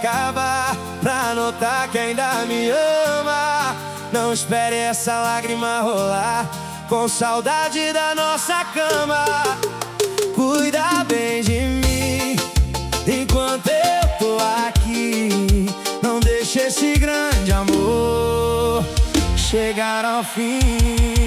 acabar, pra notar que ainda me ama. Não espere essa lágrima rolar, com saudade da nossa cama. Cuida bem de mim enquanto eu tô aqui. Não deixe esse grande amor chegar ao fim.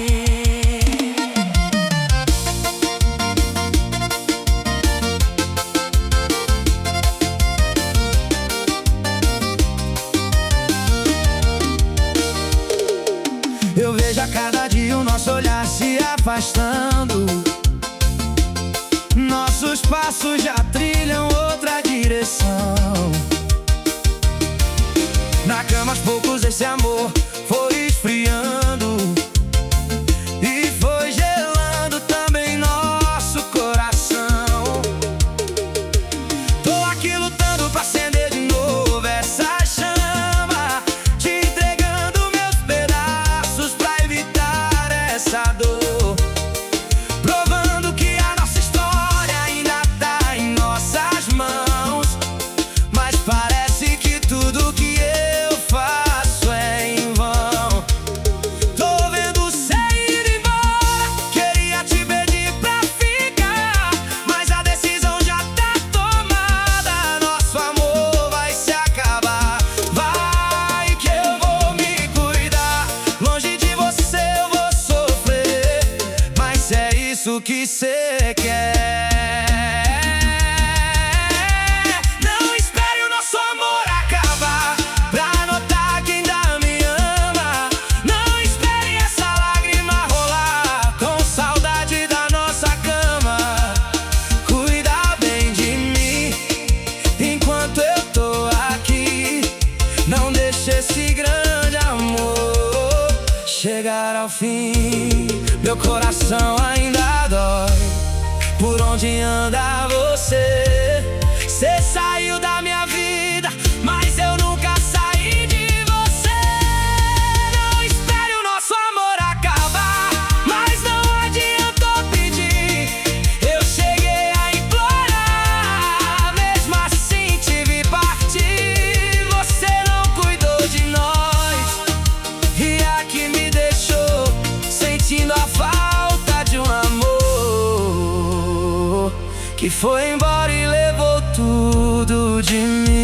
Eu vejo a cada dia o nosso olhar se afastando. Nossos passos já trilham outra direção. Na cama aos poucos esse amor foi esfriando e foi gelando também nosso coração. Tô aqui lutando pra acender de novo essa chama, te entregando meus pedaços pra evitar essa dor, provando que a nossa história ainda tá em nossas mãos. Mas parece que tudo que eu faço é em vão. Tô vendo você ir embora, queria te pedir pra ficar, mas a decisão já tá tomada. Nosso amor vai se acabar. Vai que eu vou me cuidar, longe de você eu vou sofrer, mas se é isso que cê quer, não espere o nosso amor acabar, pra notar que ainda me ama. Não espere essa lágrima rolar, com saudade da nossa cama. Cuida bem de mim enquanto eu tô aqui. Não deixe esse grande amor chegar ao fim. Meu coração ainda dói por onde anda você. Cê saiu da minha vida, mas eu nunca saí de você. Não espere o nosso amor acabar, mas não adiantou pedir. Eu cheguei a implorar, mesmo assim te vi partir. Você não cuidou de nós e aqui me deixou sentindo a falta de um amor que foi embora e levou tudo de mim.